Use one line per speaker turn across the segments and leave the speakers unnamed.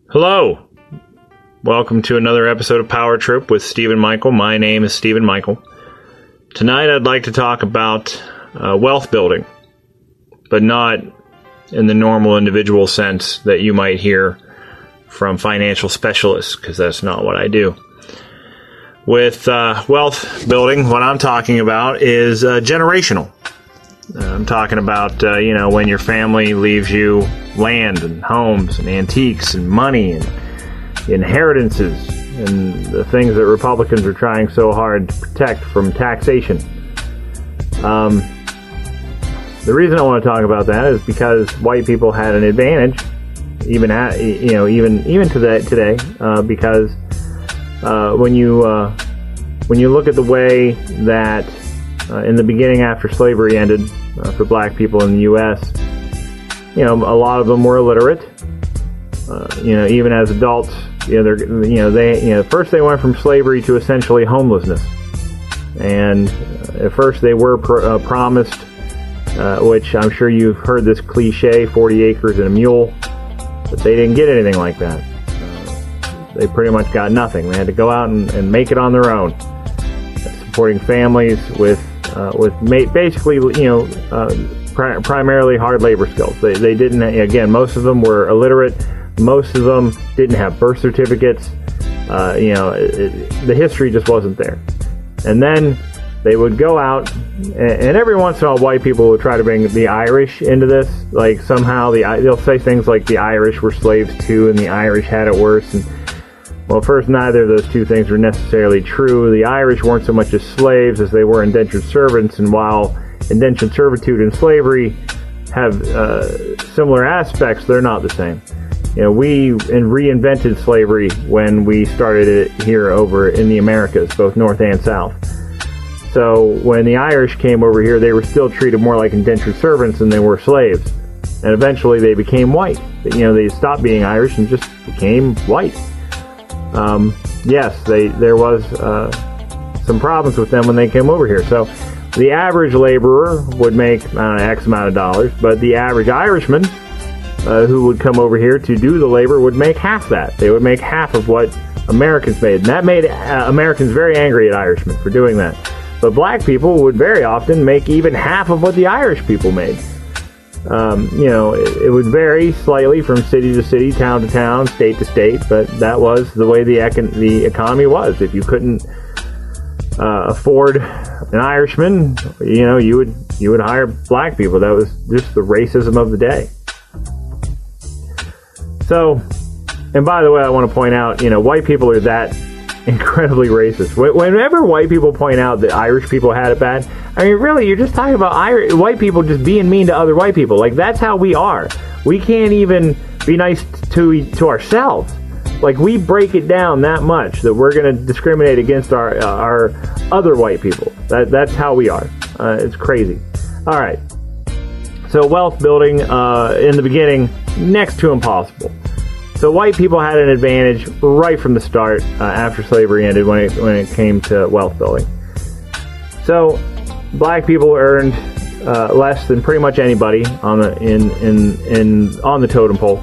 Hello. Welcome to another episode of Power Trip with Stephen Michael. My name is Stephen Michael. Tonight I'd like to talk about wealth building, but not in the normal individual sense that you might hear from financial specialists, because that's not what I do. With wealth building, what I'm talking about is generational. I'm talking about, when your family leaves you land and homes and antiques and money and inheritances and the things that Republicans are trying so hard to protect from taxation. The reason I want to talk about that is because white people had an advantage, even today, because when you look at the way that in the beginning after slavery ended for black people in the U.S., a lot of them were illiterate. Even as adults, first they went from slavery to essentially homelessness, and at first they were promised, which I'm sure you've heard this cliche, 40 acres and a mule, but they didn't get anything like that. They pretty much got nothing. They had to go out and make it on their own, supporting families with basically, primarily hard labor skills. They didn't, again, most of them were illiterate. Most of them didn't have birth certificates. The history just wasn't there. And then they would go out, and every once in a while white people would try to bring the Irish into this. Like somehow they'll say things like the Irish were slaves too, and the Irish had it worse. And well, first, neither of those two things were necessarily true. The Irish weren't so much as slaves as they were indentured servants, and while indentured servitude and slavery have similar aspects, they're not the same. We reinvented slavery when we started it here over in the Americas, both North and South. So when the Irish came over here, they were still treated more like indentured servants than they were slaves. And eventually they became white. They stopped being Irish and just became white. There was some problems with them when they came over here. So the average laborer would make X amount of dollars, but the average Irishman who would come over here to do the labor would make half that. They would make half of what Americans made. And that made Americans very angry at Irishmen for doing that. But black people would very often make even half of what the Irish people made. It would vary slightly from city to city, town to town, state to state, but that was the way the economy was. If you couldn't afford an Irishman, you would hire black people. That was just the racism of the day. So, and by the way, I want to point out, white people are that incredibly racist. Whenever white people point out that Irish people had it bad, I mean, really, you're just talking about white people just being mean to other white people. Like, that's how we are. We can't even be nice to ourselves. Like, we break it down that much that we're going to discriminate against our other white people. That's how we are. It's crazy. All right. So wealth building in the beginning, next to impossible. So white people had an advantage right from the start after slavery ended when it came to wealth building. So black people earned less than pretty much anybody on the totem pole.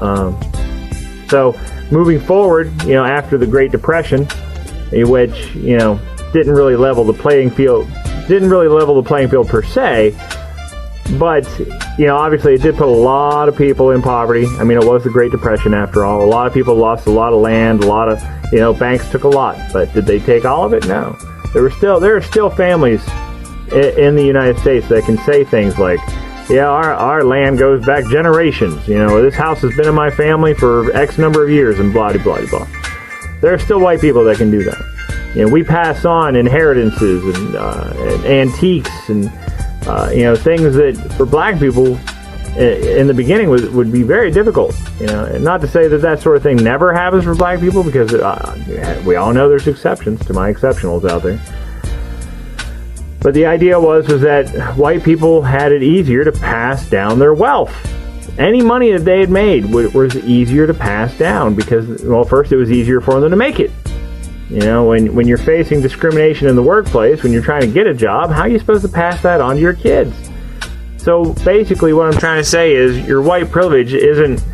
So moving forward, after the Great Depression, which didn't really level the playing field per se. But, obviously it did put a lot of people in poverty. I mean, it was the Great Depression after all. A lot of people lost a lot of land, a lot of, banks took a lot. But did they take all of it? No. There are still families in the United States that can say things like, yeah, our land goes back generations. This house has been in my family for X number of years and blah, blah, blah, blah. There are still white people that can do that. We pass on inheritances and antiques and things that for black people in the beginning would be very difficult. And not to say that sort of thing never happens for black people, because we all know there's exceptions to my exceptionals out there. But the idea was that white people had it easier to pass down their wealth. Any money that they had made was easier to pass down because, well, first it was easier for them to make it. When you're facing discrimination in the workplace, when you're trying to get a job, how are you supposed to pass that on to your kids? So basically what I'm trying to say is your white privilege isn't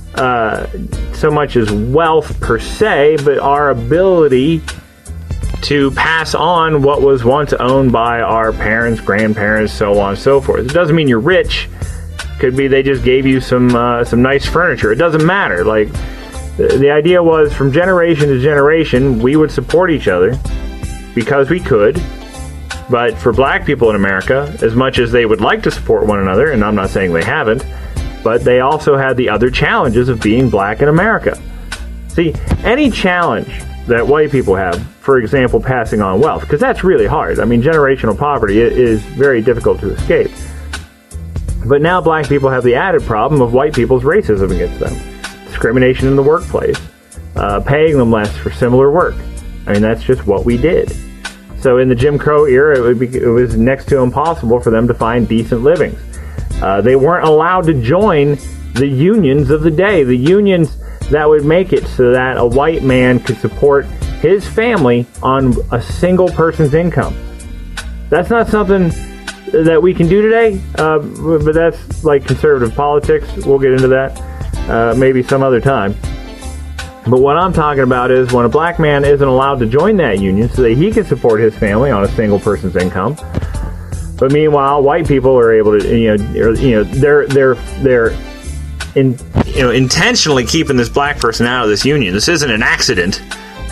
so much as wealth per se, but our ability to pass on what was once owned by our parents, grandparents, so on and so forth. It doesn't mean you're rich. Could be they just gave you some nice furniture. It doesn't matter. Like, the idea was, from generation to generation, we would support each other because we could. But for black people in America, as much as they would like to support one another, and I'm not saying they haven't, but they also had the other challenges of being black in America. See, any challenge that white people have, for example, passing on wealth, because that's really hard. I mean, generational poverty is very difficult to escape. But now black people have the added problem of white people's racism against them. Discrimination in the workplace. Paying them less for similar work. I mean, that's just what we did. So in the Jim Crow era, it was next to impossible for them to find decent livings. They weren't allowed to join the unions of the day. The unions that would make it so that a white man could support his family on a single person's income. That's not something that we can do today, but that's like conservative politics. We'll get into that maybe some other time. But what I'm talking about is when a black man isn't allowed to join that union so that he can support his family on a single person's income. But meanwhile, white people are able to, they're intentionally keeping this black person out of this union. This isn't an accident.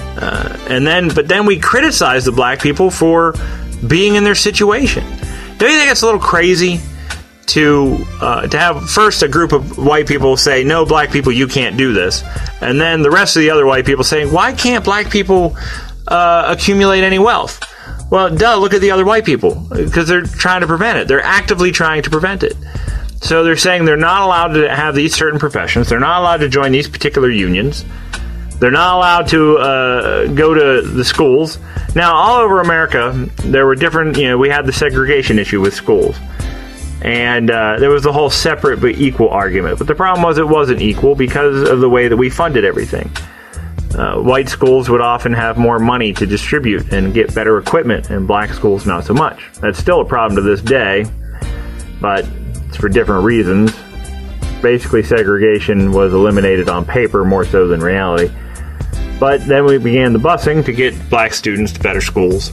But then we criticize the black people for being in their situation. Don't you think it's a little crazy to have first a group of white people say, no, black people, you can't do this, and then the rest of the other white people saying, why can't black people accumulate any wealth? Well, look at the other white people, because they're trying to prevent it. They're actively trying to prevent it. So they're saying they're not allowed to have these certain professions. They're not allowed to join these particular unions. They're not allowed to go to the schools. Now, all over America, there were different, we had the segregation issue with schools. And there was the whole separate but equal argument. But the problem was it wasn't equal because of the way that we funded everything. White schools would often have more money to distribute and get better equipment, and black schools not so much. That's still a problem to this day, but it's for different reasons. Basically, segregation was eliminated on paper more so than reality. But then we began the busing to get black students to better schools.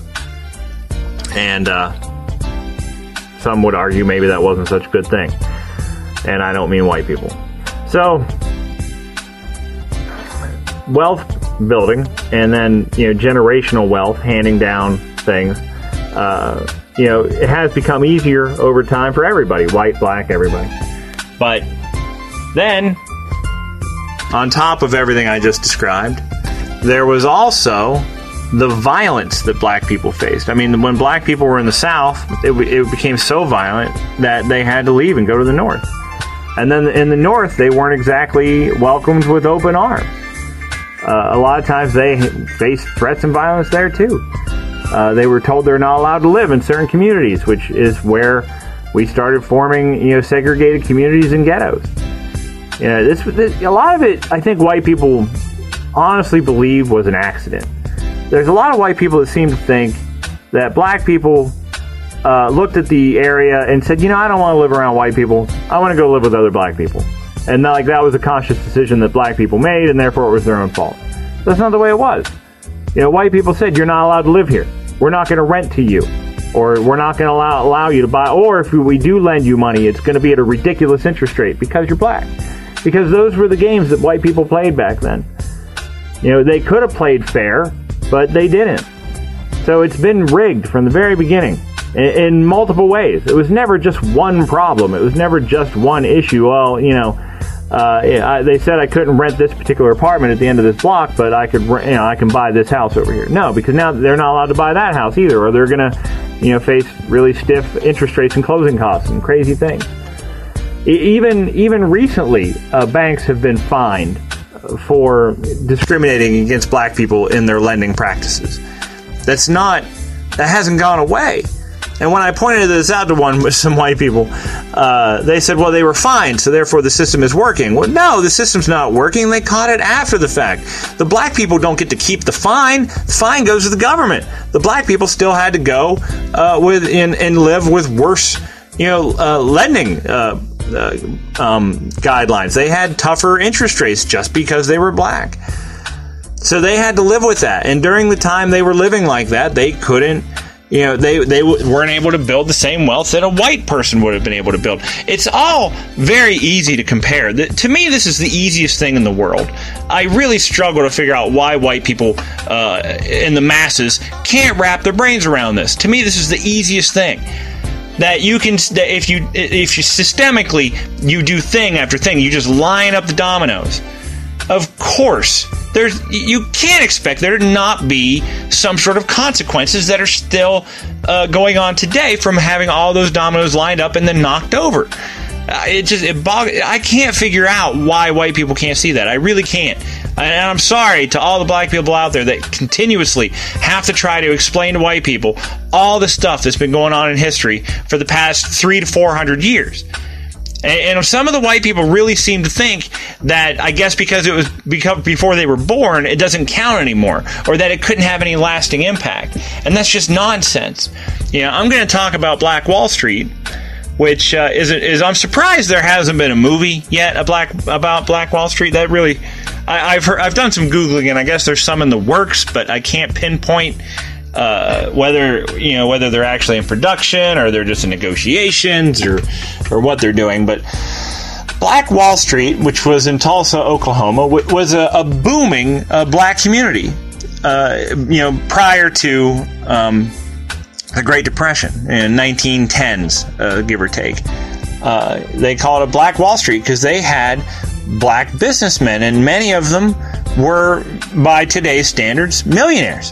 And some would argue maybe that wasn't such a good thing. And I don't mean white people. So, wealth building, and then, generational wealth, handing down things, it has become easier over time for everybody, white, black, everybody. But then, on top of everything I just described, there was also the violence that black people faced. I mean, when black people were in the South, it became so violent that they had to leave and go to the North. And then in the North, they weren't exactly welcomed with open arms. A lot of times they faced threats and violence there too. They were told they're not allowed to live in certain communities, which is where we started forming, segregated communities and ghettos. A lot of it, I think white people honestly believe was an accident. There's a lot of white people that seem to think that black people looked at the area and said, I don't want to live around white people. I want to go live with other black people. And that was a conscious decision that black people made, and therefore it was their own fault. That's not the way it was. White people said, you're not allowed to live here. We're not going to rent to you. Or we're not going to allow you to buy. Or if we do lend you money, it's going to be at a ridiculous interest rate because you're black. Because those were the games that white people played back then. They could have played fair, but they didn't. So it's been rigged from the very beginning in multiple ways. It was never just one problem. It was never just one issue. Well, they said I couldn't rent this particular apartment at the end of this block, but I could, I can buy this house over here. No, because now they're not allowed to buy that house either, or they're going to, face really stiff interest rates and closing costs and crazy things. Even recently, banks have been fined for discriminating against black people in their lending practices. That hasn't gone away. And when I pointed this out to some white people, they said, well, they were fined, so therefore the system is working. Well, no, the system's not working. They caught it after the fact. The black people don't get to keep the fine. The fine goes to the government. The black people still had to go and live with worse, lending
guidelines. They had tougher interest rates just because they were black. So they had to live with that. And during the time they were living like that, they couldn't, they weren't able to build the same wealth that a white person would have been able to build. It's all very easy to compare. To me, this is the easiest thing in the world. I really struggle to figure out why white people in the masses can't wrap their brains around this. To me, this is the easiest thing. That you can, that if you systemically, you do thing after thing, you just line up the dominoes. Of course, you can't expect there to not be some sort of consequences that are still going on today from having all those dominoes lined up and then knocked over. I can't figure out why white people can't see that. I really can't. And I'm sorry to all the black people out there that continuously have to try to explain to white people all the stuff that's been going on in history for the past 300 to 400 years. And some of the white people really seem to think that, I guess because it was before they were born, it doesn't count anymore, or that it couldn't have any lasting impact. And that's just nonsense. I'm going to talk about Black Wall Street, which is I'm surprised there hasn't been a movie yet about Black Wall Street. That really, I've done some Googling, and I guess there's some in the works, but I can't pinpoint whether they're actually in production or they're just in negotiations or what they're doing. But Black Wall Street, which was in Tulsa, Oklahoma, was a booming black community. Prior to the Great Depression in 1910s, give or take. They called it Black Wall Street because they had black businessmen, and many of them were, by today's standards, millionaires.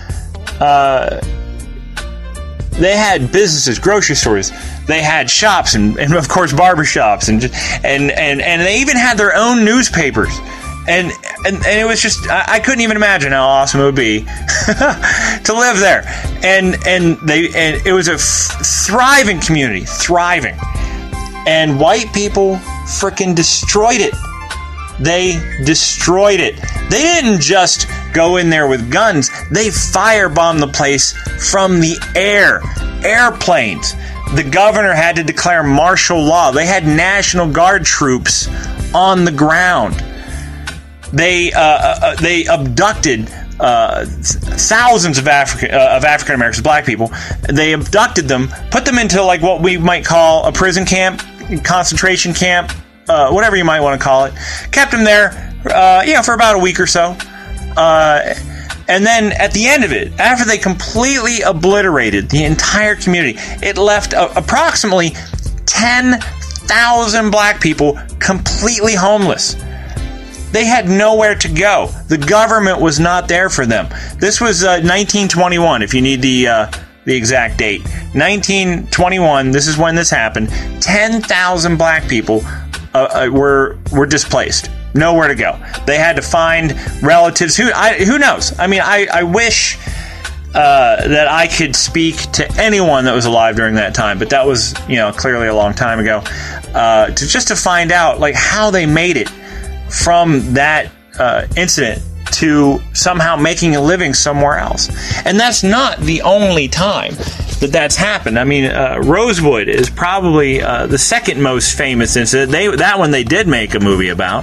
They had businesses, grocery stores. They had shops and of course barbershops and they even had their own newspapers. And it was just, I couldn't even imagine how awesome it would be to live there. And it was a thriving community, thriving. And white people freaking destroyed it. They destroyed it. They didn't just go in there with guns. They firebombed the place from the air. Airplanes. The governor had to declare martial law. They had National Guard troops on the ground. They abducted thousands of African Americans, black people. They abducted them, put them into like what we might call a prison camp, concentration camp, whatever you might want to call it. Kept them there, for about a week or so. And then at the end of it, after they completely obliterated the entire community, it left approximately 10,000 black people completely homeless. They had nowhere to go. The government was not there for them. This was 1921, if you need the exact date. 1921, this is when this happened. 10,000 black people were displaced. Nowhere to go. They had to find relatives. Who knows? I mean, I wish that I could speak to anyone that was alive during that time, but that was, clearly a long time ago. To find out like how they made it from that incident to somehow making a living somewhere else. And that's not the only time that's happened. I mean, Rosewood is probably the second most famous incident. That one they did make a movie about.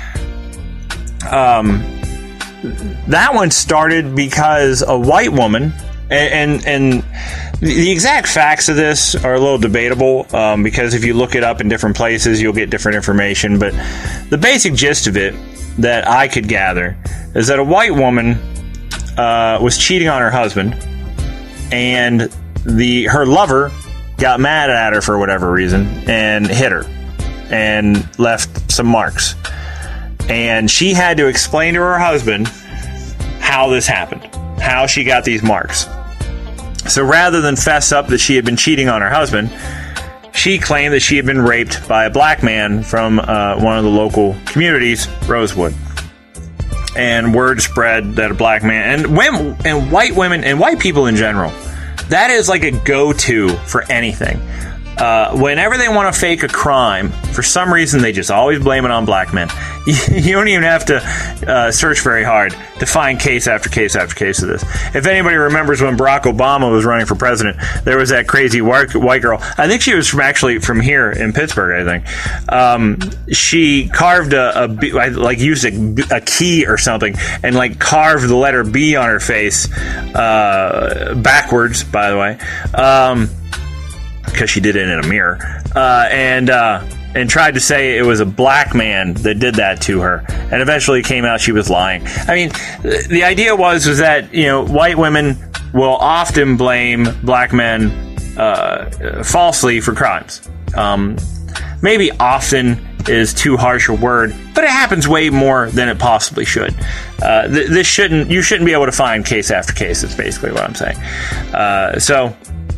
That one started because a white woman, and the exact facts of this are a little debatable, because if you look it up in different places, you'll get different information. But the basic gist of it that I could gather is that a white woman was cheating on her husband, and her lover got mad at her for whatever reason and hit her and left some marks. And she had to explain to her husband how this happened, how she got these marks. So rather than fess up that she had been cheating on her husband, she claimed that she had been raped by a black man from one of the local communities, Rosewood. And word spread that a black man, and white women and white people in general, that is like a go-to for anything. whenever they want to fake a crime, for some reason they just always blame it on black men. You don't even have to search very hard to find case after case after case of this. If anybody remembers when Barack Obama was running for president, there was that crazy white girl. I think she was from here in Pittsburgh, I think. She carved used a key or something and like carved the letter B on her face, backwards, by the way. Because she did it in a mirror, and tried to say it was a black man that did that to her, and eventually it came out she was lying. I mean, the idea was that white women will often blame black men falsely for crimes. Maybe often is too harsh a word, but it happens way more than it possibly should. You shouldn't be able to find case after case. Is basically what I'm saying.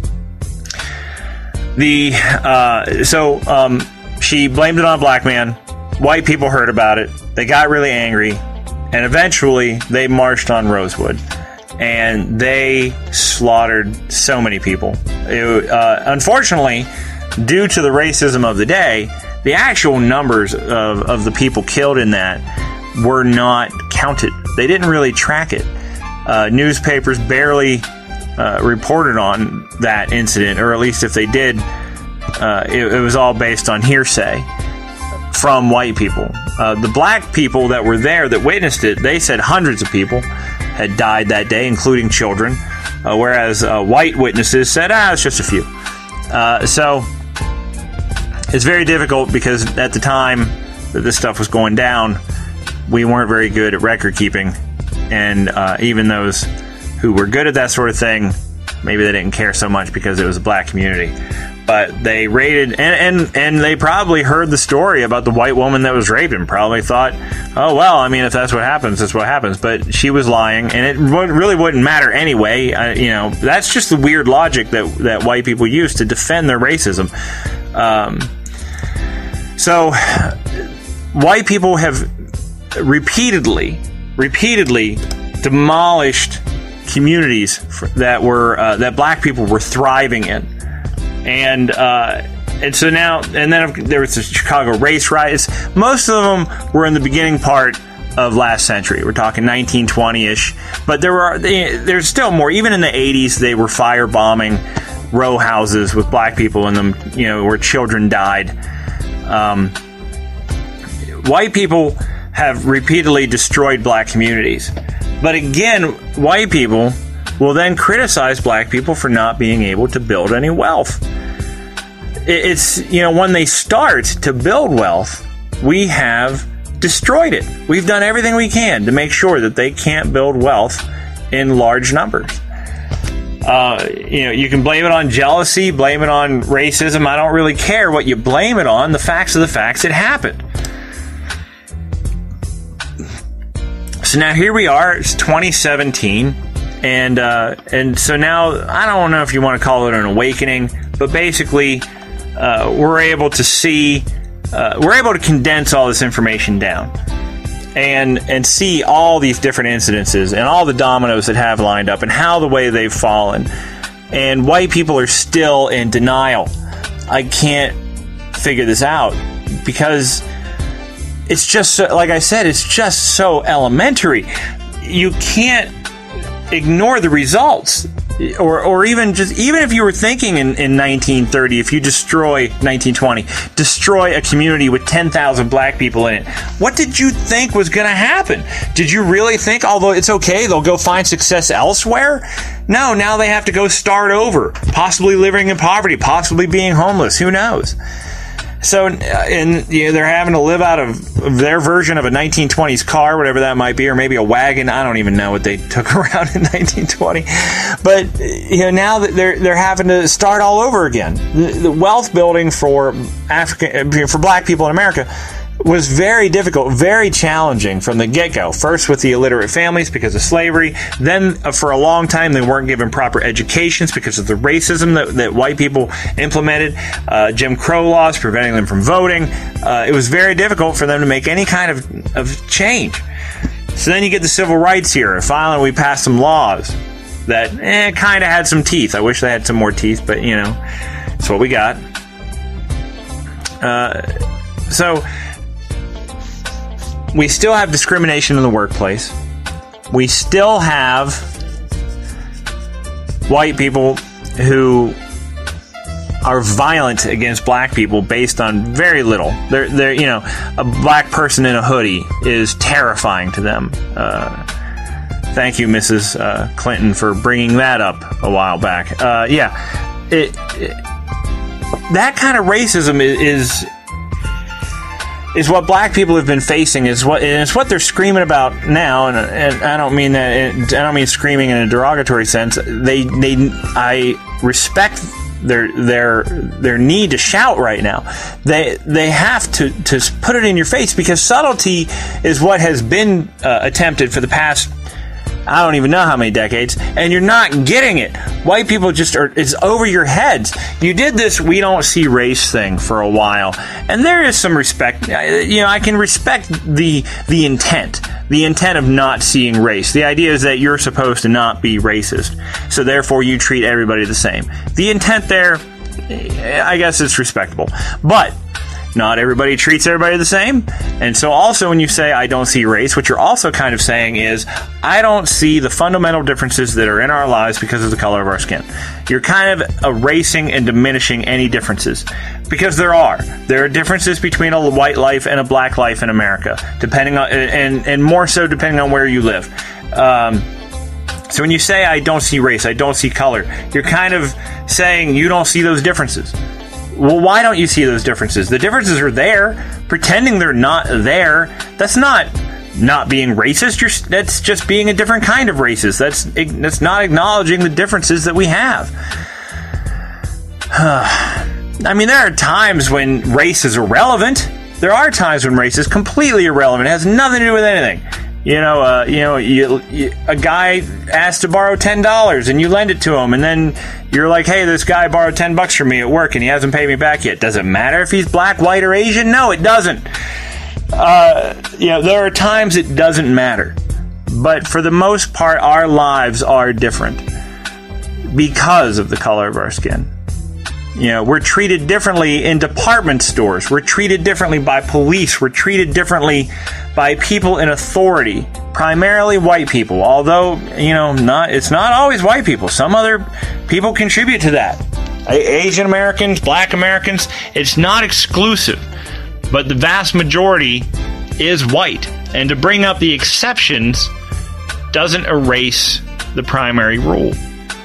She blamed it on a black man. White people heard about it. They got really angry, and eventually they marched on Rosewood, and they slaughtered so many people. Unfortunately, due to the racism of the day, the actual numbers of the people killed in that were not counted. They didn't really track it. Newspapers barely reported on that incident, or at least if they did, it was all based on hearsay from white people. The black people that were there that witnessed it, they said hundreds of people had died that day, including children, whereas white witnesses said, it's just a few. So it's very difficult because at the time that this stuff was going down, we weren't very good at record keeping, and even those who were good at that sort of thing, maybe they didn't care so much because it was a black community. But they raided, and they probably heard the story about the white woman that was raped and probably thought, oh, well, I mean, if that's what happens, that's what happens. But she was lying, and it really wouldn't matter anyway. That's just the weird logic that white people use to defend their racism. So white people have repeatedly demolished communities that black people were thriving in, and so now, and then there was the Chicago race riots. Most of them were in the beginning part of last century. We're talking 1920-ish, but there's still more. Even in the 80s, they were firebombing row houses with black people in them, where children died. White people have repeatedly destroyed black communities. But again, white people will then criticize black people for not being able to build any wealth. It's, when they start to build wealth, we have destroyed it. We've done everything we can to make sure that they can't build wealth in large numbers. You can blame it on jealousy, blame it on racism. I don't really care what you blame it on. The facts are the facts. It happened. So now here we are. It's 2017, and so now I don't know if you want to call it an awakening, but basically we're able to see, we're able to condense all this information down and see all these different incidences and all the dominoes that have lined up and how the way they've fallen. And white people are still in denial. I can't figure this out because it's just, like I said, it's just so elementary. You can't ignore the results. Or even if you were thinking in 1930, if you destroy 1920, destroy a community with 10,000 black people in it, what did you think was going to happen? Did you really think, although it's okay, they'll go find success elsewhere? No, now they have to go start over, possibly living in poverty, possibly being homeless. Who knows? So, they're having to live out of their version of a 1920s car, whatever that might be, or maybe a wagon. I don't even know what they took around in 1920. But, now that they're having to start all over again. The wealth building for black people in America was very difficult, very challenging from the get-go. First with the illiterate families because of slavery. Then for a long time they weren't given proper educations because of the racism that white people implemented. Jim Crow laws preventing them from voting. It was very difficult for them to make any kind of change. So then you get the civil rights era. Finally we passed some laws that kind of had some teeth. I wish they had some more teeth, but that's what we got. So we still have discrimination in the workplace. We still have white people who are violent against black people based on very little. They're a black person in a hoodie is terrifying to them. Thank you, Mrs. Clinton, for bringing that up a while back. That kind of racism is what black people have been facing. It's what they're screaming about now, and I don't mean that. I don't mean screaming in a derogatory sense. I respect their need to shout right now. They have to put it in your face, because subtlety is what has been attempted for the past, I don't even know how many decades, and you're not getting it. White people it's over your heads. You did this "we don't see race" thing for a while, and there is some respect. I can respect the intent of not seeing race. The idea is that you're supposed to not be racist, so therefore you treat everybody the same. The intent there, I guess it's respectable, but not everybody treats everybody the same. And so also when you say "I don't see race," what you're also kind of saying is, I don't see the fundamental differences that are in our lives because of the color of our skin. You're kind of erasing and diminishing any differences, because there are differences between a white life and a black life in America, depending on, and more so depending on where you live. So when you say "I don't see race, I don't see color," you're kind of saying you don't see those differences. Well, why don't you see those differences? The differences are there. Pretending they're not there, that's not being racist. That's just being a different kind of racist. That's not acknowledging the differences that we have. I mean, there are times when race is irrelevant. There are times when race is completely irrelevant. It has nothing to do with anything. A guy asked to borrow $10 and you lend it to him, and then you're like, "Hey, this guy borrowed $10 from me at work and he hasn't paid me back yet." Does it matter if he's black, white, or Asian? No, it doesn't. There are times it doesn't matter, but for the most part, our lives are different because of the color of our skin. We're treated differently in department stores. We're treated differently by police. We're treated differently by people in authority, primarily white people. Although, it's not always white people. Some other people contribute to that. Asian Americans, black Americans, it's not exclusive. But the vast majority is white. And to bring up the exceptions doesn't erase the primary rule.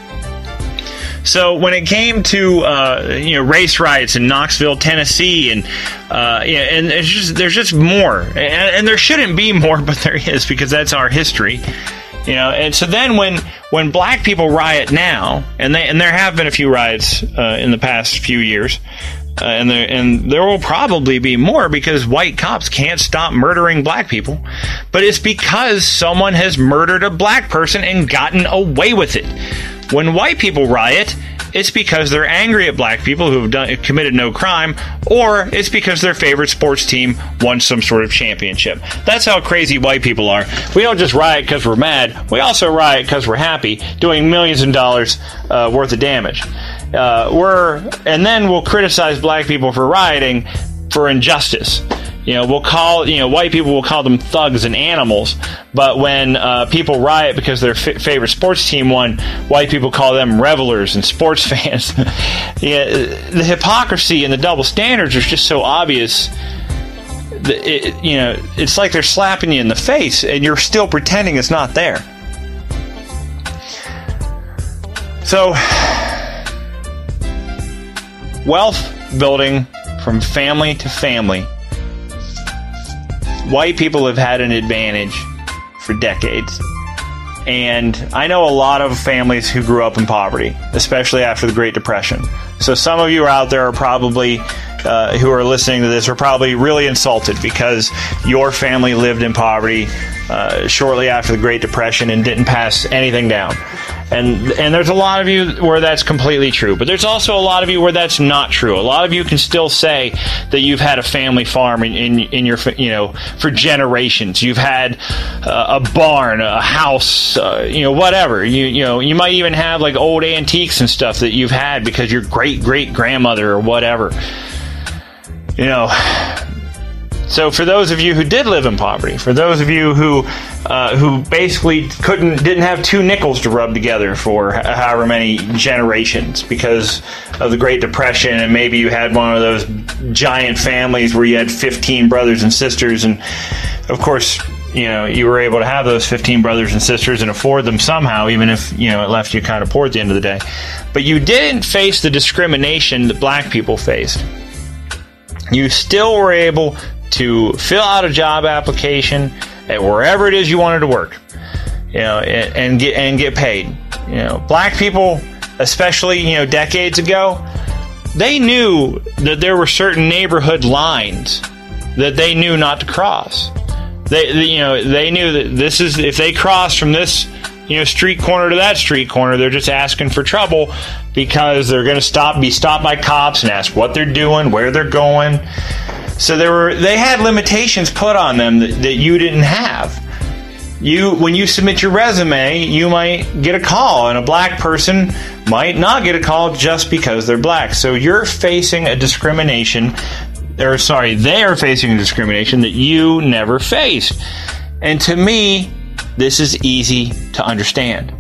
So when it came to race riots in Knoxville, Tennessee, and there's just more, and there shouldn't be more, but there is, because that's our history, And so then when black people riot now, and there have been a few riots in the past few years, and there will probably be more, because white cops can't stop murdering black people, but it's because someone has murdered a black person and gotten away with it. When white people riot, it's because they're angry at black people who have committed no crime, or it's because their favorite sports team won some sort of championship. That's how crazy white people are. We don't just riot because we're mad. We also riot because we're happy, doing millions of dollars worth of damage. And then we'll criticize black people for rioting for injustice. White people will call them thugs and animals, but when people riot because their favorite sports team won, white people call them revelers and sports fans. The hypocrisy and the double standards are just so obvious. It's like they're slapping you in the face, and you're still pretending it's not there. So, wealth building from family to family. White people have had an advantage for decades. And I know a lot of families who grew up in poverty, especially after the Great Depression. So some of you out there are probably, who are listening to this, are probably really insulted because your family lived in poverty shortly after the Great Depression and didn't pass anything down. And there's a lot of you where that's completely true, but there's also a lot of you where that's not true. A lot of you can still say that you've had a family farm in your, for generations. You've had a barn, a house, whatever. You might even have like old antiques and stuff that you've had because your great grandmother or whatever. So for those of you who did live in poverty, for those of you who basically didn't have 2 nickels to rub together for however many generations because of the Great Depression, and maybe you had one of those giant families where you had 15 brothers and sisters, and of course, you were able to have those 15 brothers and sisters and afford them somehow, even if, it left you kind of poor at the end of the day. But you didn't face the discrimination that black people faced. You still were able to fill out a job application at wherever it is you wanted to work, and get paid. Black people, especially, decades ago, they knew that there were certain neighborhood lines that they knew not to cross. They knew that this is, if they cross from this, street corner to that street corner, they're just asking for trouble because they're going to be stopped by cops and ask what they're doing, where they're going. So they had limitations put on them that you didn't have. When you submit your resume, you might get a call, and a black person might not get a call just because they're black. So you're facing a discrimination, they are facing a discrimination that you never faced. And to me, this is easy to understand.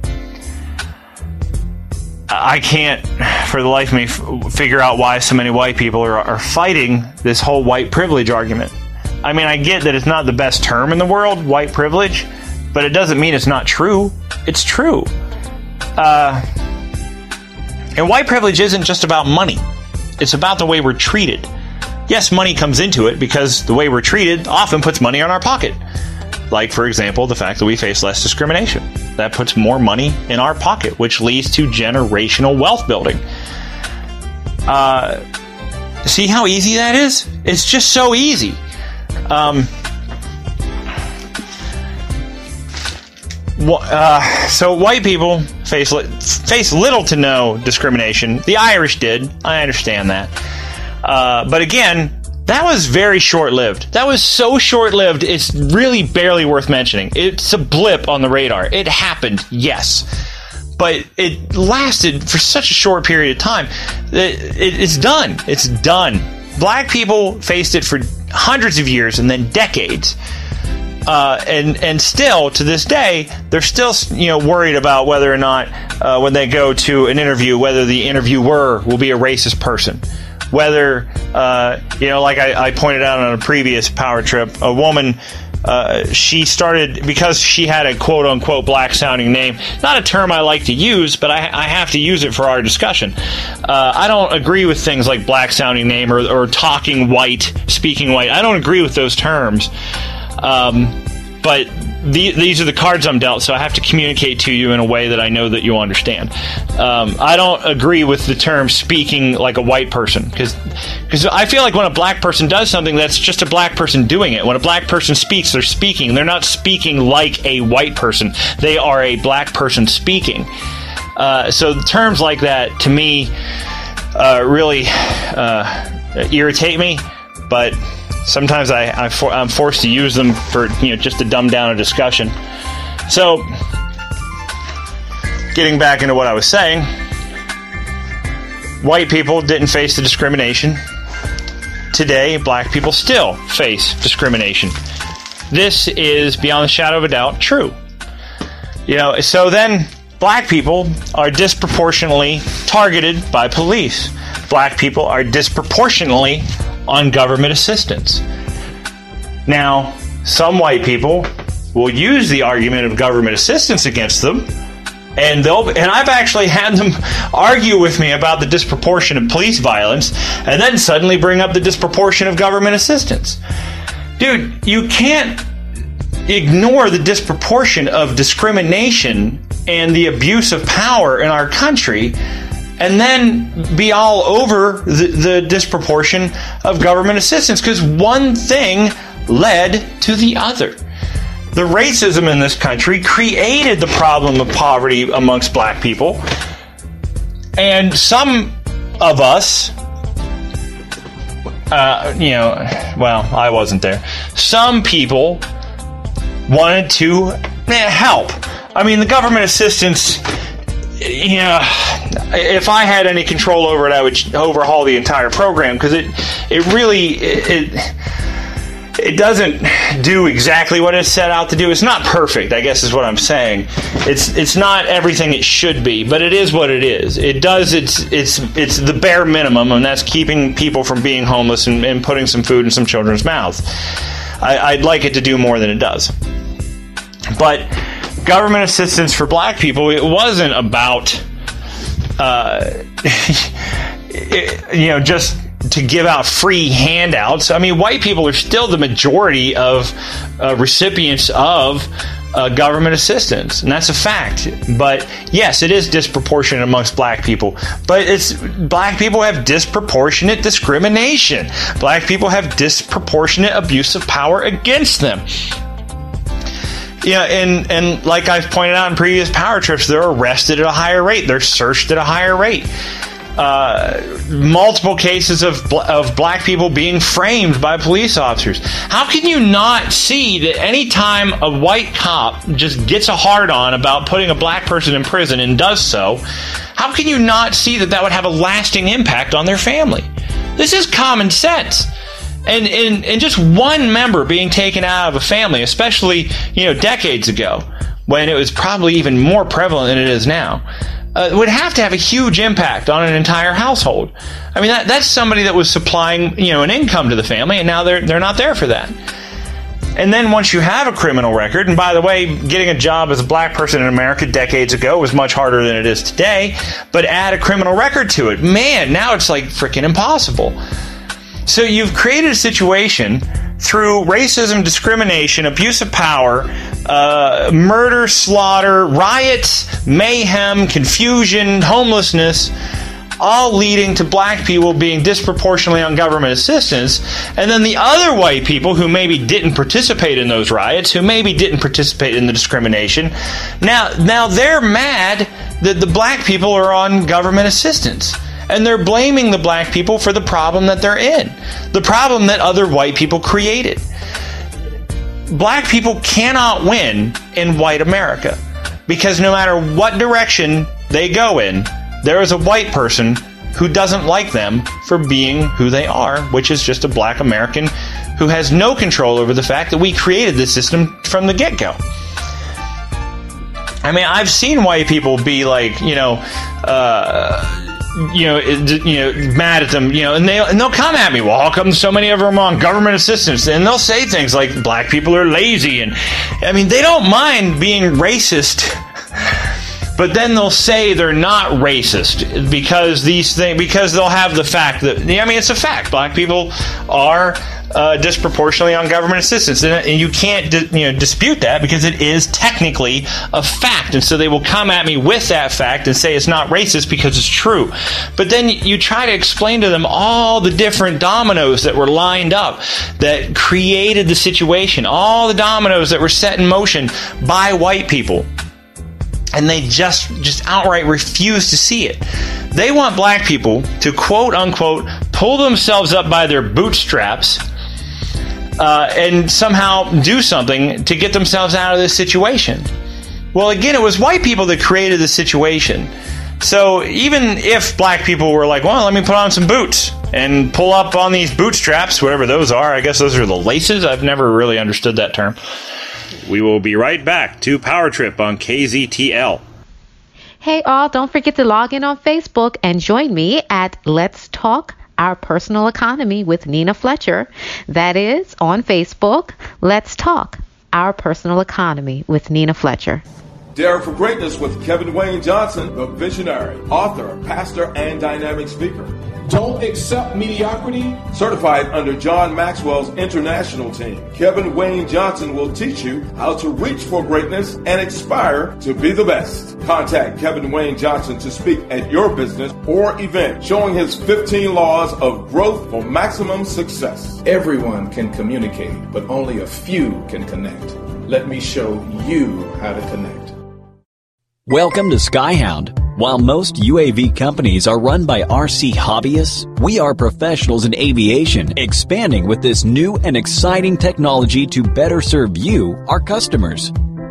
I can't, for the life of me, figure out why so many white people are fighting this whole white privilege argument. I mean, I get that it's not the best term in the world, white privilege, but it doesn't mean it's not true. It's true. And white privilege isn't just about money. It's about the way we're treated. Yes, money comes into it because the way we're treated often puts money in our pocket. Like, for example, the fact that we face less discrimination. That puts more money in our pocket, which leads to generational wealth building. See how easy that is? It's just so easy. So white people face little to no discrimination. The Irish did. I understand that. But again, that was very short-lived. That was so short-lived, it's really barely worth mentioning. It's a blip on the radar. It happened, yes. But it lasted for such a short period of time. It's done. It's done. Black people faced it for hundreds of years and then decades. And still, to this day, they're still worried about whether or not, when they go to an interview, whether the interviewer will be a racist person. Whether, like I pointed out on a previous Power Trip, a woman, she started, because she had a quote-unquote black-sounding name, not a term I like to use, but I have to use it for our discussion. I don't agree with things like black-sounding name or talking white, speaking white. I don't agree with those terms. But these are the cards I'm dealt, so I have to communicate to you in a way that I know that you'll understand. I don't agree with the term speaking like a white person, because I feel like when a black person does something, that's just a black person doing it. When a black person speaks, they're speaking. They're not speaking like a white person. They are a black person speaking. So terms like that, to me, really irritate me, but sometimes I'm forced to use them for just to dumb down a discussion. So, getting back into what I was saying, white people didn't face the discrimination. Today, black people still face discrimination. This is, beyond the shadow of a doubt, true. So then black people are disproportionately targeted by police. Black people are disproportionately on government assistance. Now, some white people will use the argument of government assistance against them, and I've actually had them argue with me about the disproportion of police violence, and then suddenly bring up the disproportion of government assistance. Dude, you can't ignore the disproportion of discrimination and the abuse of power in our country and then be all over the disproportion of government assistance, because one thing led to the other. The racism in this country created the problem of poverty amongst black people, and some of us, I wasn't there. Some people wanted to help. I mean, the government assistance, if I had any control over it, I would overhaul the entire program, because it doesn't do exactly what it's set out to do. It's not perfect, I guess is what I'm saying. It's not everything it should be, but it is what it is. It does it's the bare minimum, and that's keeping people from being homeless and putting some food in some children's mouths. I'd like it to do more than it does. But government assistance for black people, it wasn't about just to give out free handouts. I mean, white people are still the majority of recipients of government assistance, and that's a fact. But yes, it is disproportionate amongst black people. But black people have disproportionate discrimination. Black people have disproportionate abuse of power against them. Yeah, and like I've pointed out in previous power trips, they're arrested at a higher rate. They're searched at a higher rate. Multiple cases of black people being framed by police officers. How can you not see that any time a white cop just gets a hard-on about putting a black person in prison and does so, how can you not see that would have a lasting impact on their family? This is common sense. And just one member being taken out of a family, especially, decades ago, when it was probably even more prevalent than it is now, would have to have a huge impact on an entire household. I mean, that's somebody that was supplying, an income to the family, and now they're not there for that. And then once you have a criminal record, and by the way, getting a job as a black person in America decades ago was much harder than it is today, but add a criminal record to it, man, now it's like freaking impossible. So you've created a situation through racism, discrimination, abuse of power, murder, slaughter, riots, mayhem, confusion, homelessness, all leading to black people being disproportionately on government assistance. And then the other white people who maybe didn't participate in those riots, who maybe didn't participate in the discrimination, now they're mad that the black people are on government assistance. And they're blaming the black people for the problem that they're in, the problem that other white people created. Black people cannot win in white America, because no matter what direction they go in, there is a white person who doesn't like them for being who they are, which is just a black American who has no control over the fact that we created this system from the get-go. I mean, I've seen white people be like, mad at them, and they'll come at me. Well, how come so many of them are on government assistance? And they'll say things like black people are lazy, and I mean, they don't mind being racist, but then they'll say they're not racist because they'll have the fact that, it's a fact. Black people are disproportionately on government assistance, and you can't dispute that, because it is technically a fact. And so they will come at me with that fact and say it's not racist because it's true. But then you try to explain to them all the different dominoes that were lined up that created the situation, all the dominoes that were set in motion by white people, and they just outright refuse to see it. They want black people to, quote unquote, pull themselves up by their bootstraps and somehow do something to get themselves out of this situation. Well, again, it was white people that created the situation. So even if black people were like, well, let me put on some boots and pull up on these bootstraps, whatever those are, I guess those are the laces. I've never really understood that term. We will be right back to Power Trip on KZTL.
Hey all, don't forget to log in on Facebook and join me at Let's Talk Our Personal Economy with Nina Fletcher. That is on Facebook. Let's Talk Our Personal Economy with Nina Fletcher.
Dare for Greatness with Kevin Wayne Johnson, the visionary, author, pastor, and dynamic speaker.
Don't accept mediocrity.
Certified under John Maxwell's international team, Kevin Wayne Johnson will teach you how to reach for greatness and aspire to be the best. Contact Kevin Wayne Johnson to speak at your business or event, showing his 15 laws of growth for maximum success.
Everyone can communicate, but only a few can connect. Let me show you how to connect.
Welcome to Skyhound. While most UAV companies are run by RC hobbyists, we are professionals in aviation, expanding with this new and exciting technology to better serve you, our customers.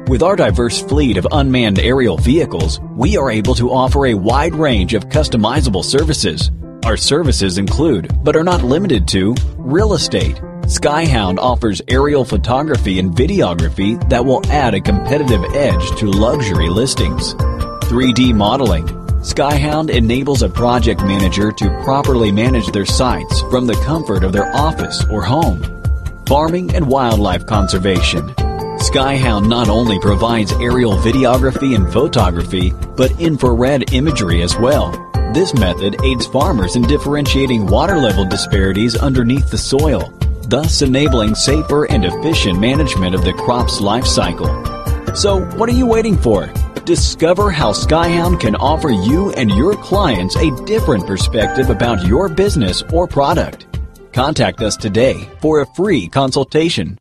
With our diverse fleet of unmanned aerial vehicles, we are able to offer a wide range of customizable services. Our services include, but are not limited to, real estate. Skyhound offers aerial photography and videography that will add a competitive edge to luxury listings. 3D modeling. Skyhound enables a project manager to properly manage their sites from the comfort of their office or home. Farming and wildlife conservation. Skyhound not only provides aerial videography and photography, but infrared imagery as well. This method aids farmers in differentiating water level disparities underneath the soil, thus enabling safer and efficient management of the crop's life cycle. So, what are you waiting for? Discover how Skyhound can offer you and your clients a different perspective about your business or product. Contact us today for a free consultation.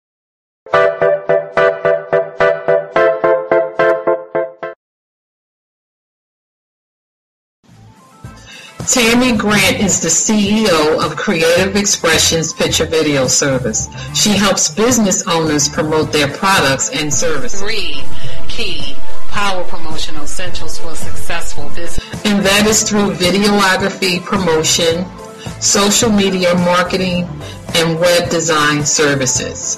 Tammy Grant is the CEO of Creative Expressions Picture Video Service. She helps business owners promote their products and services.
3 key power promotional essentials for a successful business.
And that is through videography promotion, social media marketing, and web design services.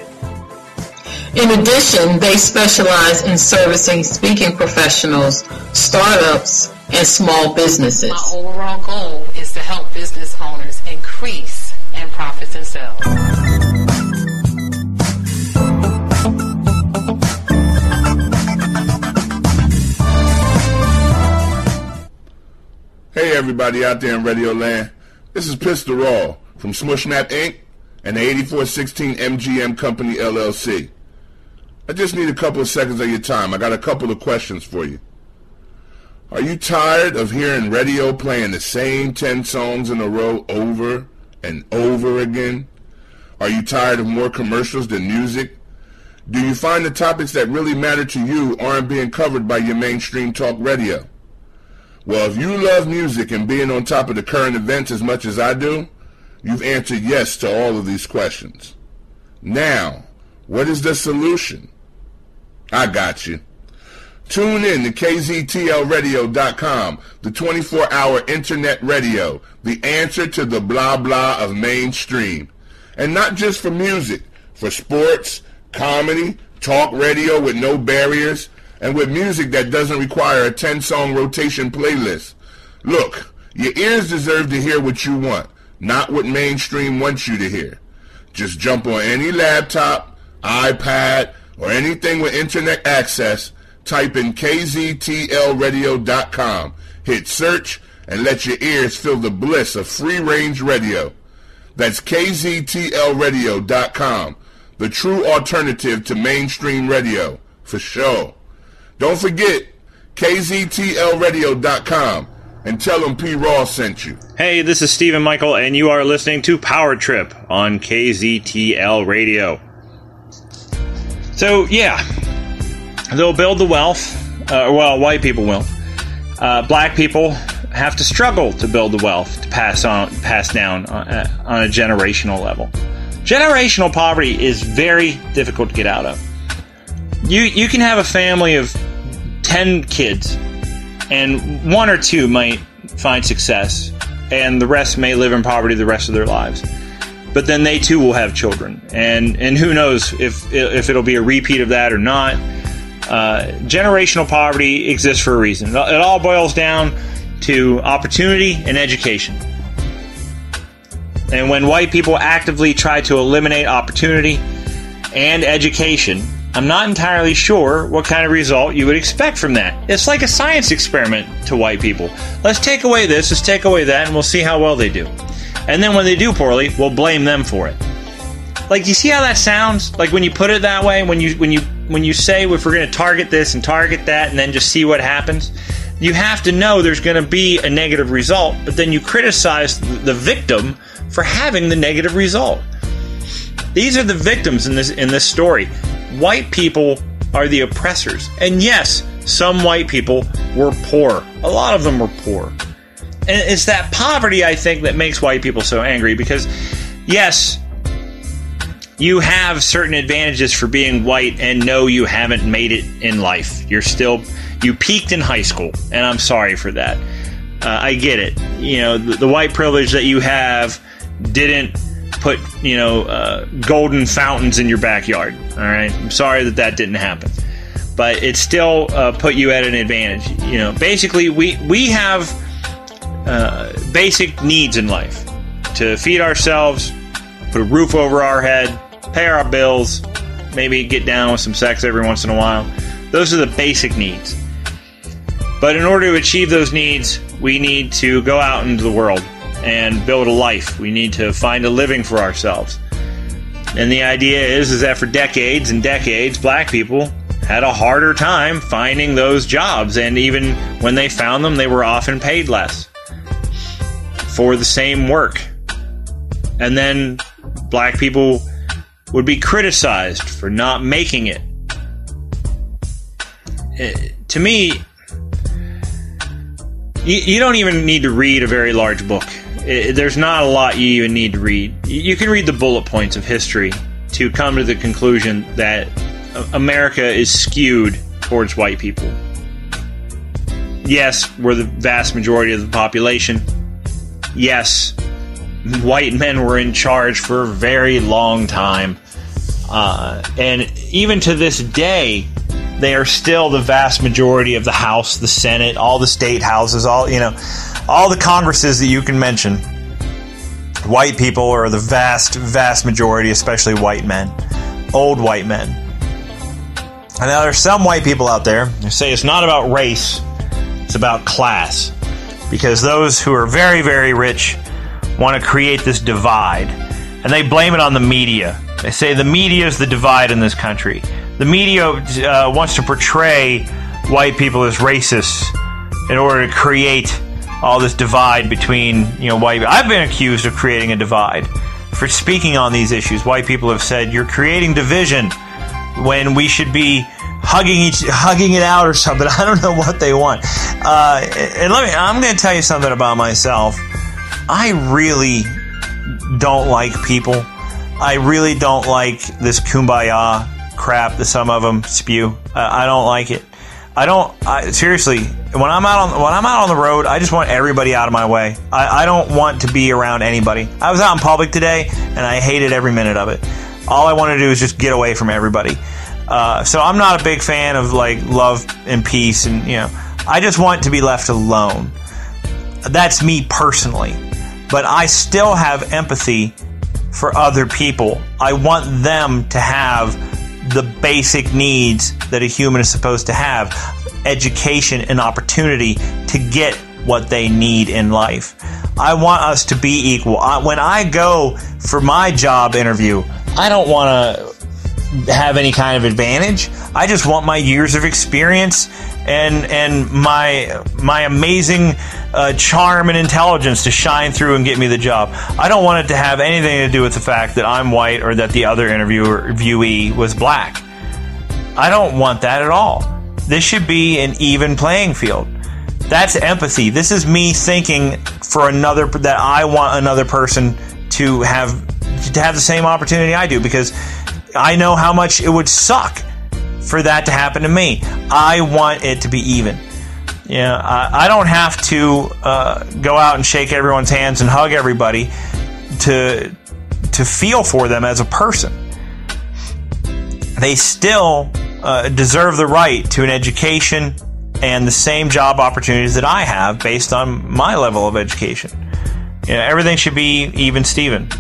In addition, they specialize in servicing speaking professionals, startups, and small businesses.
My overall goal is to help business owners increase in profits and sales.
Hey everybody out there in Radio Land, this is Pistol Raw from Smushmap Inc. and the 8416 MGM Company LLC. I just need a couple of seconds of your time. I got a couple of questions for you. Are you tired of hearing radio playing the same 10 songs in a row over and over again? Are you tired of more commercials than music? Do you find the topics that really matter to you aren't being covered by your mainstream talk radio? Well, if you love music and being on top of the current events as much as I do, you've answered yes to all of these questions. Now, what is the solution? I got you. Tune in to KZTLradio.com, the 24-hour internet radio, the answer to the blah blah of mainstream. And not just for music, for sports, comedy, talk radio with no barriers, and with music that doesn't require a 10-song rotation playlist. Look, your ears deserve to hear what you want, not what mainstream wants you to hear. Just jump on any laptop, iPad, or anything with internet access, type in KZTLradio.com, hit search, and let your ears feel the bliss of free-range radio. That's KZTLradio.com, the true alternative to mainstream radio, for sure. Don't forget, KZTLradio.com, and tell them P. Raw sent you.
Hey, this is Stephen Michael, and you are listening to Power Trip on KZTL Radio. So, yeah, they'll build the wealth. Well, white people will. Black people have to struggle to build the wealth to pass down on a generational level. Generational poverty is very difficult to get out of. You can have a family of 10 kids, and 1 or 2 might find success, and the rest may live in poverty the rest of their lives. But then they too will have children, and who knows if it'll be a repeat of that or not. Generational poverty exists for a reason. It all boils down to opportunity and education. And when white people actively try to eliminate opportunity and education, I'm not entirely sure what kind of result you would expect from that. It's like a science experiment to white people. Let's take away this, let's take away that, and we'll see how well they do. And then when they do poorly, we'll blame them for it. Like, you see how that sounds? Like, when you put it that way, when you say, if we're going to target this and target that and then just see what happens, you have to know there's going to be a negative result, but then you criticize the victim for having the negative result. These are the victims in this story. White people are the oppressors. And yes, some white people were poor. A lot of them were poor. And it's that poverty, I think, that makes white people so angry, because, yes, you have certain advantages for being white, and no, you haven't made it in life. You peaked in high school, and I'm sorry for that. I get it. The white privilege that you have didn't put, golden fountains in your backyard. All right. I'm sorry that didn't happen, but it still put you at an advantage. Basically we have basic needs in life: to feed ourselves, put a roof over our head, pay our bills, maybe get down with some sex every once in a while. Those are the basic needs. But in order to achieve those needs, we need to go out into the world and build a life. We need to find a living for ourselves. And the idea is that for decades and decades, black people had a harder time finding those jobs. And even when they found them, they were often paid less for the same work. And then black people would be criticized for not making it. To me, you don't even need to read a very large book. There's not a lot you even need to read. You can read the bullet points of history to come to the conclusion that America is skewed towards white people. Yes, we're the vast majority of the population. Yes, white men were in charge for a very long time. And even to this day, they are still the vast majority of the House, the Senate, all the state houses, all the Congresses that you can mention. White people are the vast, vast majority, especially white men, old white men. And now there's some white people out there who say it's not about race, it's about class. Because those who are very, very rich want to create this divide. And they blame it on the media. They say the media is the divide in this country. The media wants to portray white people as racists in order to create all this divide between, white people. I've been accused of creating a divide for speaking on these issues. White people have said, you're creating division when we should be hugging it out or something. I don't know what they want. And I'm going to tell you something about myself. I really don't like people. I really don't like this kumbaya crap that some of them spew. I don't like it. Seriously, when I'm out on the road, I just want everybody out of my way. I don't want to be around anybody. I was out in public today, and I hated every minute of it. All I want to do is just get away from everybody. So I'm not a big fan of love and peace, and I just want to be left alone. That's me personally, but I still have empathy for other people. I want them to have the basic needs that a human is supposed to have: education and opportunity to get what they need in life. I want us to be equal. When I go for my job interview, I don't want to have any kind of advantage. I just want my years of experience and my amazing charm and intelligence to shine through and get me the job. I don't want it to have anything to do with the fact that I'm white or that the other interviewee was black. I don't want that at all. This should be an even playing field. That's empathy. This is me thinking that I want another person to have the same opportunity I do, because I know how much it would suck for that to happen to me. I want it to be even. I don't have to go out and shake everyone's hands and hug everybody to feel for them as a person. They still deserve the right to an education and the same job opportunities that I have based on my level of education. Everything should be even Steven,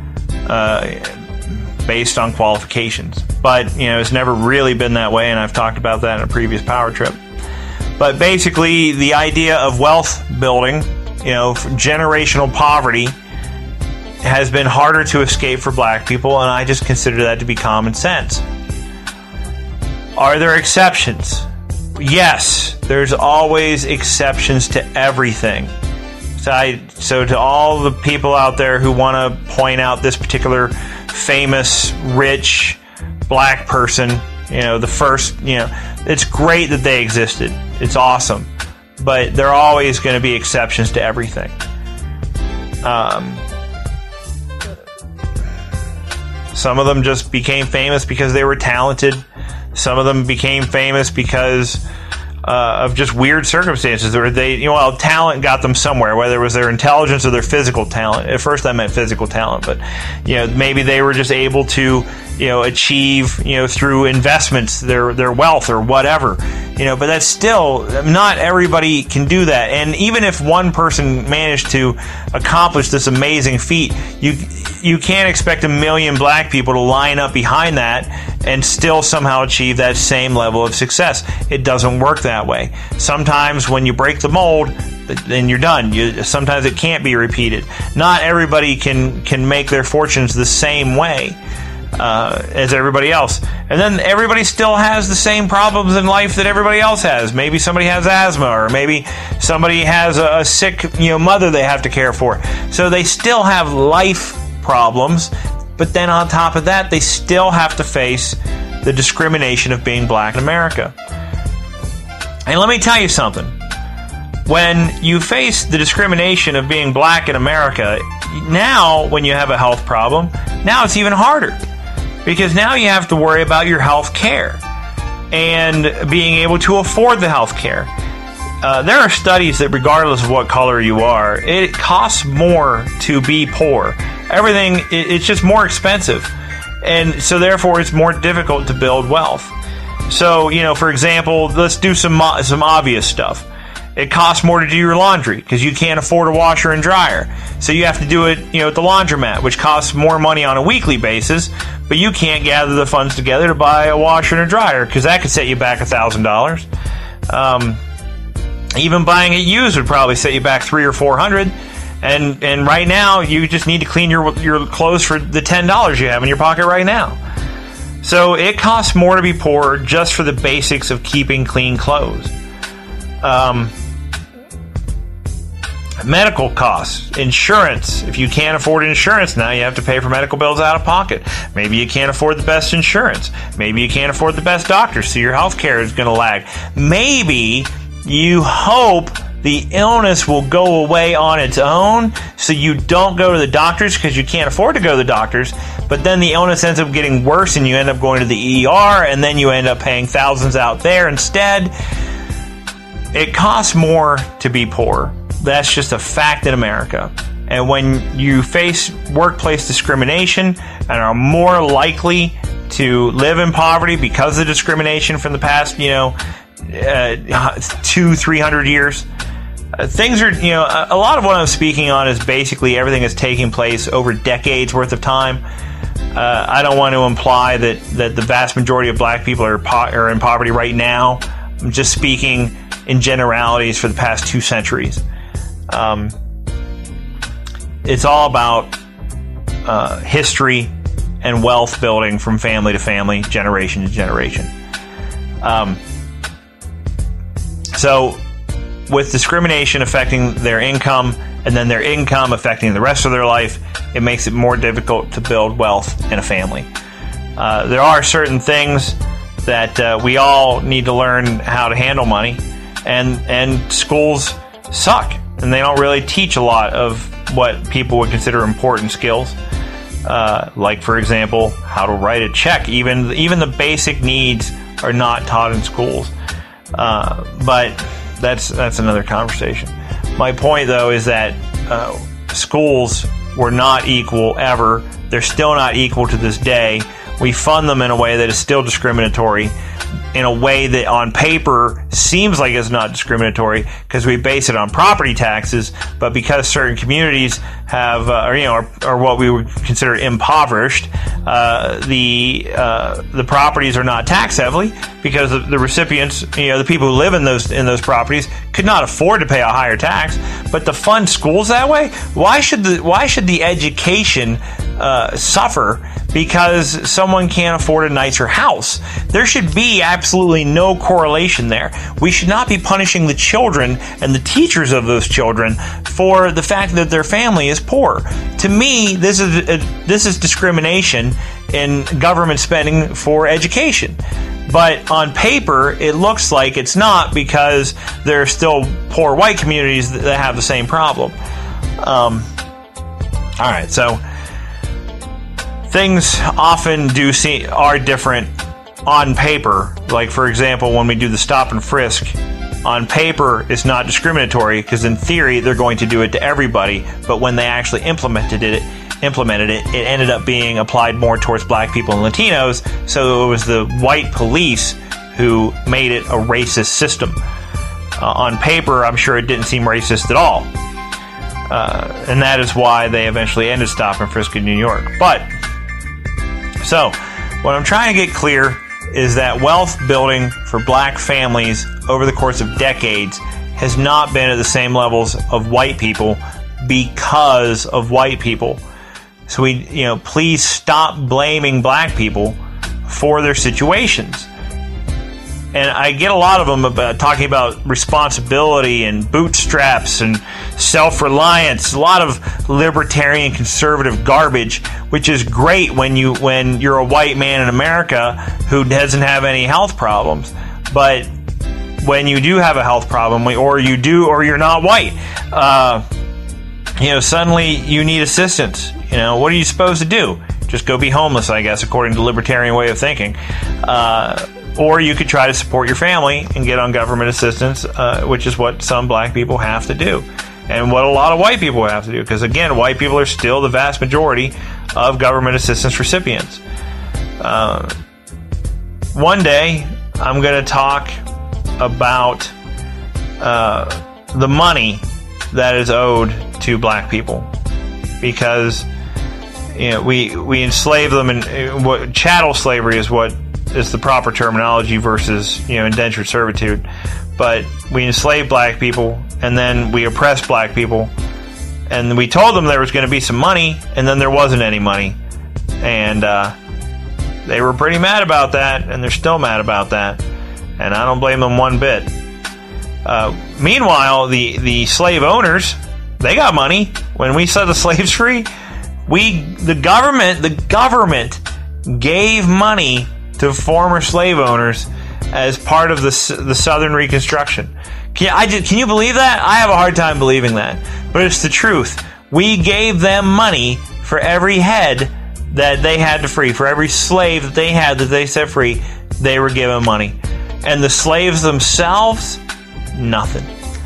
based on qualifications. But, it's never really been that way, and I've talked about that in a previous Power Trip. But basically, the idea of wealth building, generational poverty, has been harder to escape for black people, and I just consider that to be common sense. Are there exceptions? Yes, there's always exceptions to everything. So to all the people out there who want to point out this particular famous, rich, black person, the first, it's great that they existed. It's awesome. But there are always going to be exceptions to everything. Some of them just became famous because they were talented. Some of them became famous because of just weird circumstances, or talent got them somewhere, whether it was their intelligence or their physical talent. At first I meant physical talent, but maybe they were just able to achieve through investments their wealth or whatever. But that's still, not everybody can do that. And even if one person managed to accomplish this amazing feat, you can't expect 1 million black people to line up behind that and still somehow achieve that same level of success. It doesn't work that way. Sometimes when you break the mold, then you're done. Sometimes it can't be repeated. Not everybody can make their fortunes the same way as everybody else. And then everybody still has the same problems in life that everybody else has. Maybe somebody has asthma, or maybe somebody has a sick mother they have to care for. So they still have life problems, but then on top of that, they still have to face the discrimination of being black in America. And let me tell you something. When you face the discrimination of being black in America, now when you have a health problem, now it's even harder. Because now you have to worry about your health care and being able to afford the health care. There are studies that regardless of what color you are, it costs more to be poor. Everything, it's just more expensive. And so therefore it's more difficult to build wealth. So, for example, let's do some obvious stuff. It costs more to do your laundry because you can't afford a washer and dryer. So you have to do it, at the laundromat, which costs more money on a weekly basis, but you can't gather the funds together to buy a washer and a dryer because that could set you back $1,000. Even buying it used would probably set you back $300 or $400. And right now, you just need to clean your clothes for the $10 you have in your pocket right now. So it costs more to be poor just for the basics of keeping clean clothes. Medical costs, insurance. If you can't afford insurance now, you have to pay for medical bills out of pocket. Maybe you can't afford the best insurance. Maybe you can't afford the best doctors, so your health care is going to lag. Maybe you hope the illness will go away on its own, so you don't go to the doctors because you can't afford to go to the doctors, but then the illness ends up getting worse and you end up going to the ER, and then you end up paying thousands out there instead. It costs more to be poor. That's just a fact in America. And when you face workplace discrimination and are more likely to live in poverty because of discrimination from the past, 200-300 years, things are, a lot of what I'm speaking on is basically everything that's taking place over decades worth of time. I don't want to imply that the vast majority of black people are in poverty right now. I'm just speaking in generalities for the past 2 centuries. It's all about history and wealth building from family to family, generation to generation. So with discrimination affecting their income and then their income affecting the rest of their life, it makes it more difficult to build wealth in a family. There are certain things that we all need to learn how to handle money, and schools suck, and they don't really teach a lot of what people would consider important skills. Like, for example, how to write a check. Even the basic needs are not taught in schools. But that's another conversation. My point, though, is that schools were not equal ever. They're still not equal to this day. We fund them in a way that is still discriminatory, in a way that on paper seems like it's not discriminatory because we base it on property taxes, but because certain communities have, are what we would consider impoverished, the properties are not tax heavily because the recipients, the people who live in those properties could not afford to pay a higher tax. But to fund schools that way, why should the education suffer because someone can't afford a nicer house? There should be absolutely no correlation there. We should not be punishing the children and the teachers of those children for the fact that their family is poor. To me, this is discrimination in government spending for education. But on paper, it looks like it's not because there are still poor white communities that have the same problem. All right, so things often are different on paper. Like, for example, when we do the stop and frisk, on paper it's not discriminatory because in theory they're going to do it to everybody, but when they actually implemented it, it ended up being applied more towards black people and Latinos, so it was the white police who made it a racist system. On paper, I'm sure it didn't seem racist at all. And that is why they eventually ended stop and frisk in New York. But, so, what I'm trying to get clear is that wealth building for black families over the course of decades has not been at the same levels of white people because of white people. So please stop blaming black people for their situations. And I get a lot of them about talking about responsibility and bootstraps and self-reliance, a lot of libertarian conservative garbage, which is great when you're a white man in America who doesn't have any health problems. But when you do have a health problem, or you're not white, suddenly you need assistance. What are you supposed to do? Just go be homeless, I guess, according to the libertarian way of thinking. Or you could try to support your family and get on government assistance, which is what some black people have to do. And what a lot of white people have to do. Because, again, white people are still the vast majority of government assistance recipients. One day, I'm going to talk about the money that is owed to black people. Because we enslave them, and what chattel slavery is what is the proper terminology versus indentured servitude. But we enslaved black people, and then we oppressed black people, and we told them there was going to be some money, and then there wasn't any money, and they were pretty mad about that, and they're still mad about that, and I don't blame them one bit. Meanwhile, the slave owners, they got money. When we set the slaves free, the government gave money to former slave owners as part of the Southern Reconstruction. Can you believe that? I have a hard time believing that, but it's the truth. We gave them money for every head that they had to free, for every slave that they had that they set free. They were given money, and the slaves themselves, nothing.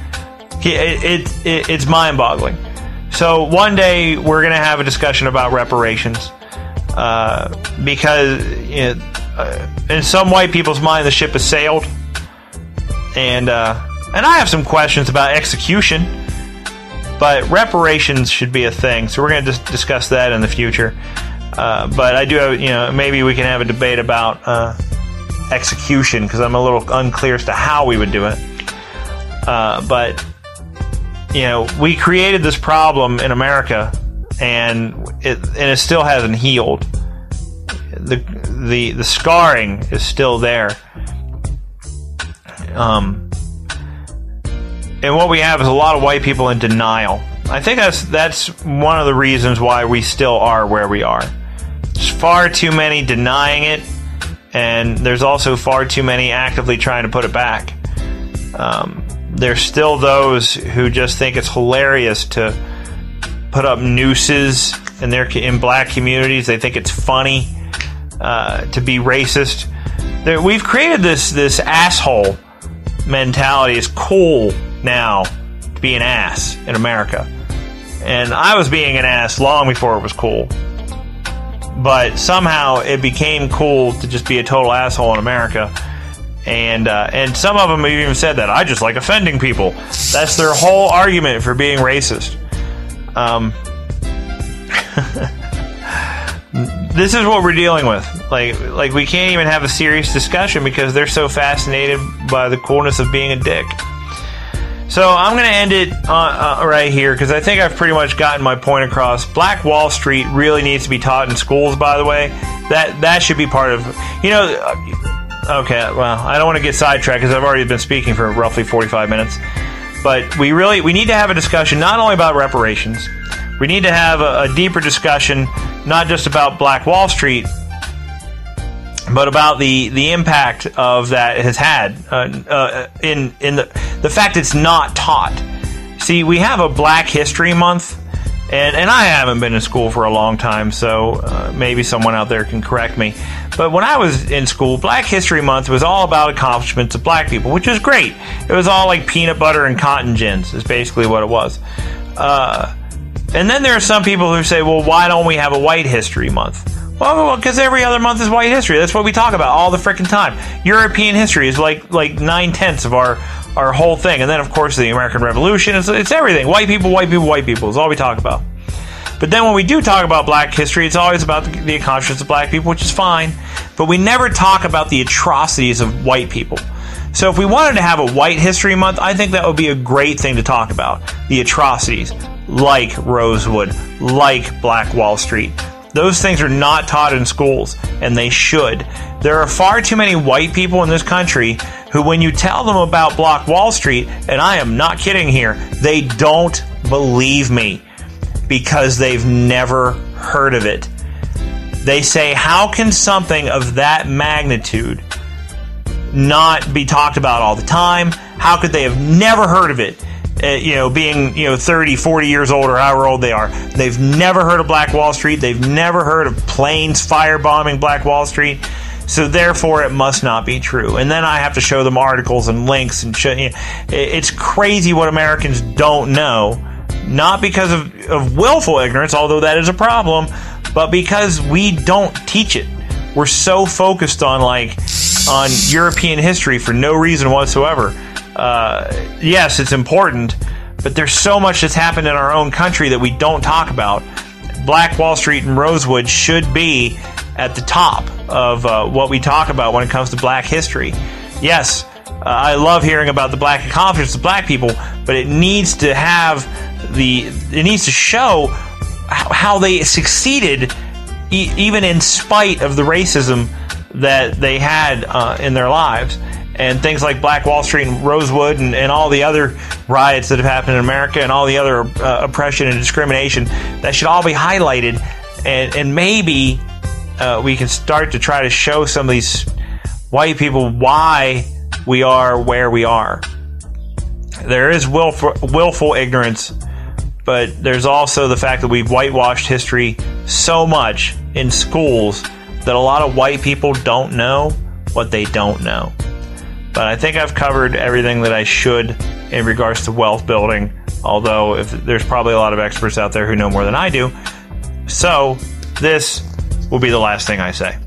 It's mind-boggling. So one day we're going to have a discussion about reparations, because in some white people's mind the ship has sailed, and I have some questions about execution, but reparations should be a thing. So we're going to discuss that in the future. But I do have, maybe we can have a debate about execution, because I'm a little unclear as to how we would do it. But we created this problem in America, and it still hasn't healed. The scarring is still there. And what we have is a lot of white people in denial. I think that's one of the reasons why we still are where we are. There's far too many denying it, and there's also far too many actively trying to put it back. There's still those who just think it's hilarious to put up nooses in black communities. They think it's funny to be racist. We've created this asshole mentality. It's cool now to be an ass in America. And I was being an ass long before it was cool. But somehow it became cool to just be a total asshole in America. And some of them have even said that I just like offending people. That's their whole argument for being racist. This is what we're dealing with. Like we can't even have a serious discussion because they're so fascinated by the coolness of being a dick. So I'm going to end it right here because I think I've pretty much gotten my point across. Black Wall Street really needs to be taught in schools, by the way. That should be part of, okay, well, I don't want to get sidetracked because I've already been speaking for roughly 45 minutes. But we need to have a discussion not only about reparations. We need to have a deeper discussion, not just about Black Wall Street, but about the impact of that it has had in the fact it's not taught. See, we have a Black History Month, And I haven't been in school for a long time, so maybe someone out there can correct me. But when I was in school, Black History Month was all about accomplishments of black people, which was great. It was all like peanut butter and cotton gins is basically what it was. And then there are some people who say, well, why don't we have a White History Month? Well, because every other month is white history. That's what we talk about all the frickin' time. European history is like 9/10 of our whole thing. And then, of course, the American Revolution. It's everything. White people, white people, white people is all we talk about. But then when we do talk about black history, it's always about the accomplishments of black people, which is fine. But we never talk about the atrocities of white people. So if we wanted to have a White History Month, I think that would be a great thing to talk about. The atrocities, like Rosewood, like Black Wall Street. Those things are not taught in schools, and they should. There are far too many white people in this country who, when you tell them about Black Wall Street, and I am not kidding here, they don't believe me because they've never heard of it. They say, how can something of that magnitude not be talked about all the time? How could they have never heard of it? Being 30, 40 years old or however old they are. They've never heard of Black Wall Street. They've never heard of planes firebombing Black Wall Street. So therefore, it must not be true. And then I have to show them articles and links and show. It's crazy what Americans don't know, not because of willful ignorance, although that is a problem, but because we don't teach it. We're so focused on European history for no reason whatsoever. Yes, it's important, but there's so much that's happened in our own country that we don't talk about. Black Wall Street and Rosewood should be at the top of what we talk about when it comes to black history. Yes, I love hearing about the black accomplishments of black people, but it needs to show how they succeeded even in spite of the racism that they had in their lives. And things like Black Wall Street and Rosewood and all the other riots that have happened in America and all the other oppression and discrimination, that should all be highlighted. And maybe we can start to try to show some of these white people why we are where we are. There is willful ignorance, but there's also the fact that we've whitewashed history so much in schools that a lot of white people don't know what they don't know. But I think I've covered everything that I should in regards to wealth building, although there's probably a lot of experts out there who know more than I do. So this will be the last thing I say.